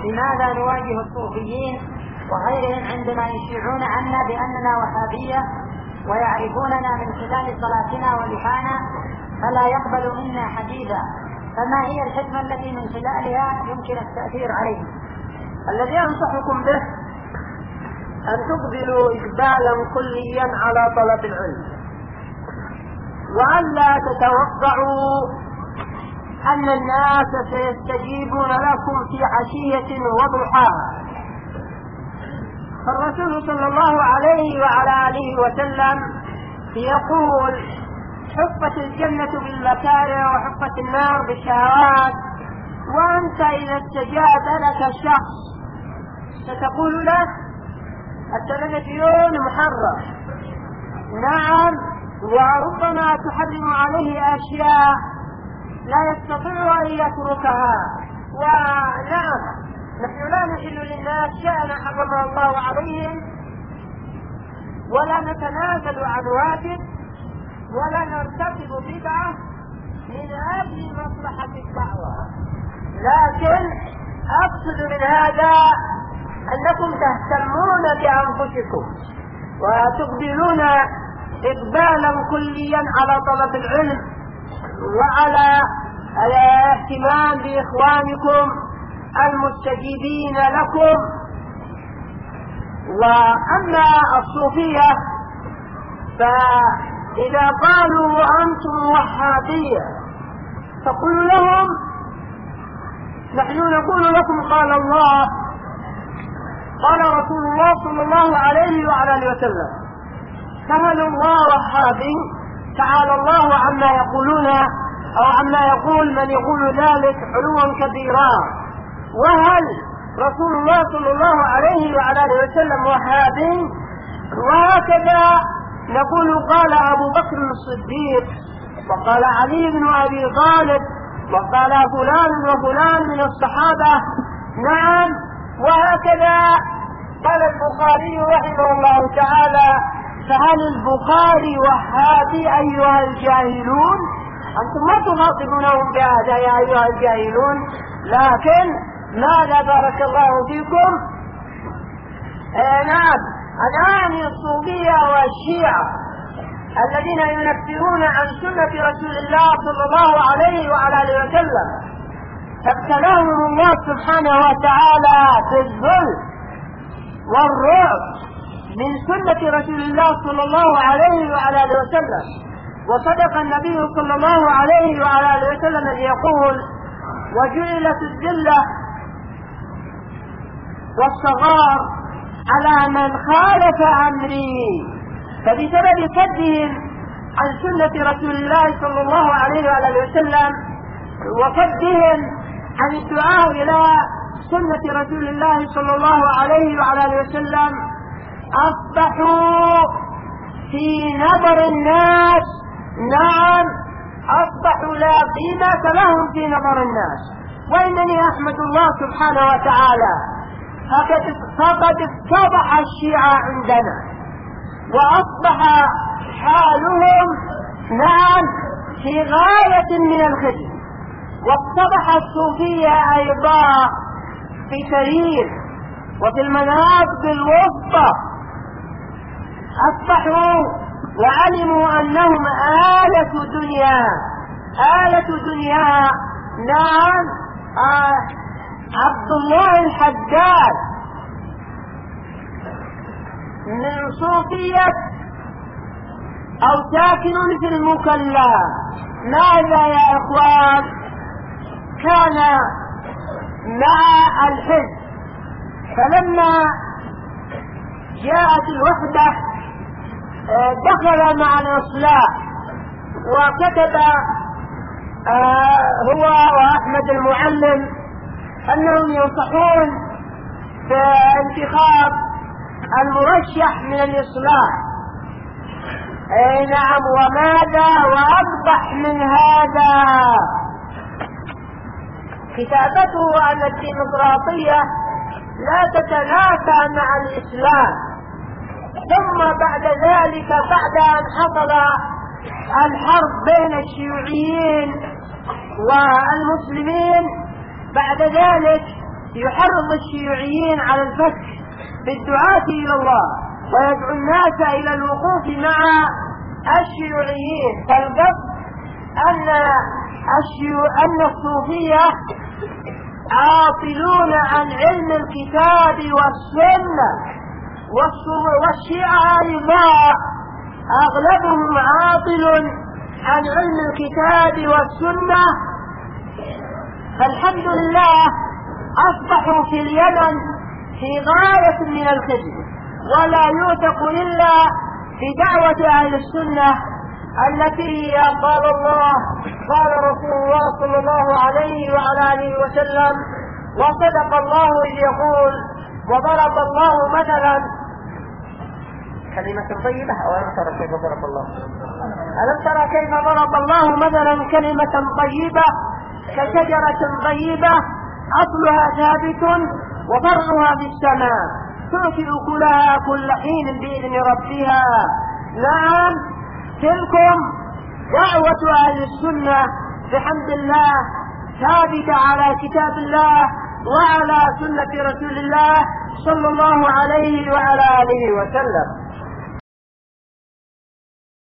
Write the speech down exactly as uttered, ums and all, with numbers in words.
لماذا نواجه الصوفيين وغيرهم عندما يشيعون عنا بأننا وهابية ويعرفوننا من خلال صلاتنا ولحانا فلا يقبل منا حديثا؟ فما هي الحكمة التي من خلالها يمكن التأثير عليه؟ الذي أنصحكم به أن تقبلوا إقبالا كليا على طلب العلم، وأن لا تتوقعوا أن الناس سيستجيبون لكم في عشية وضحاها. فالرسول صلى الله عليه وعلى آله وسلم يقول: حفت الجنة بالمكاره وحفت النار بالشهوات، وأنت إذا استجاب لك الشخص ستقول له التلفزيون محرم، نعم، وربما تحرم عليه أشياء لا يستطيع أن يتركها، ونعم نحن لا نحل للناس شيئا حرمه الله عليهم، ولا نتنازل عن واجب، ولا نرتكب بدعة من أجل مصلحة الدعوة. لكن أقصد من هذا أنكم تهتمون بأنفسكم وتقبلون إقبالا كليا على طلب العلم وعلى الاهتمام بإخوانكم المستجيبين لكم. وأما الصوفية فإذا قالوا أنتم وهابية فقولوا لهم: نحن نقول لكم قال الله قال رسول الله صلى الله عليه وعلى آله وسلم. فهل الله وهابي؟ تعالى الله عما يقولون أو عما يقول من يقول ذلك علوا كبيرا. وهل رسول الله صلى الله عليه وعلى آله وسلم وهابي؟ وهكذا نقول قال أبو بكر الصديق، وقال علي بن أبي طالب، وقال فلان وفلان من الصحابة، نعم، وهكذا قال البخاري رحمه الله تعالى. فهل البخاري وهابي أيها الجاهلون؟ أنتم ما تخاطبونهم بهذا يا أيها الجاهلون، لكن ماذا بارك الله فيكم؟ آه نعم، الآن الصوفية والشيعة الذين ينفرون عن سنة رسول الله صلى الله عليه وعلى آله وسلم ابتلاهم الله سبحانه وتعالى بالذل والرعب من سنة رسول الله صلى الله عليه وعلى آله وسلم. وصدق النبي صلى الله عليه وعلى آله وسلم الذي يقول: وجعلت الذلة والصغار على من خالف أمري. فبسبب صدهم عن سنة رسول الله صلى الله عليه وعلى آله وسلم وصدهم عن الدعاء إلى سنة رسول الله صلى الله عليه وعلى آله وسلم أصبحوا في نظر الناس، نعم، أصبحوا لا قيمة لهم في نظر الناس. وإنني أحمد الله سبحانه وتعالى فقد اتضح الشيعة عندنا وأصبح حالهم، نعم، في غاية من الخزي، واتضح الصوفية أيضا في سرير وفي المناطق الوسطى، أصبحوا وعلموا أنهم آلة دنيا، آلة دنيا، نعم. آه عبد الله الحداد من صوفية أو ساكن في المكلا، ماذا يا إخوان؟ كان مع الحزب، فلما جاءت الوحدة دخل مع الإصلاح وكتب آه هو وأحمد المعلم أنهم ينصحون بانتخاب المرشح من الإصلاح. أي نعم، وماذا وأقبح من هذا؟ كتابته عن الديمقراطية لا تتنافى مع الإسلام. ثم بعد ذلك بعد أن حصل الحرب بين الشيوعيين والمسلمين، بعد ذلك يحرض الشيوعيين على الفك بالدعاة إلى الله ويدعو الناس إلى الوقوف مع الشيوعيين. فالقصد أن الشيو... أن الصوفية عاطلون عن علم الكتاب والسنة، والشيعة أيضا أغلبهم عاطل عن علم الكتاب والسنة. فالحمد لله أصبحوا في اليمن في غاية من الخزي، ولا يوثق إلا في دعوة أهل السنة التي هي قال الله قال رسول الله صلى الله عليه وعلى آله وسلم، وصدق الله إذ يقول وضرب الله مثلا كلمة طيبة. ألم ترى كيف ضرب الله ألم ترى كيف ضرب الله مثلا كلمة طيبة كشجرة طيبة أصلها ثابت وفرعها في السماء تؤتي أكلها كل حين بإذن ربها. نعم، تلكم دعوة أهل السنة بحمد الله ثابتة على كتاب الله وعلى سنة رسول الله صلى الله عليه وعلى آله وسلم.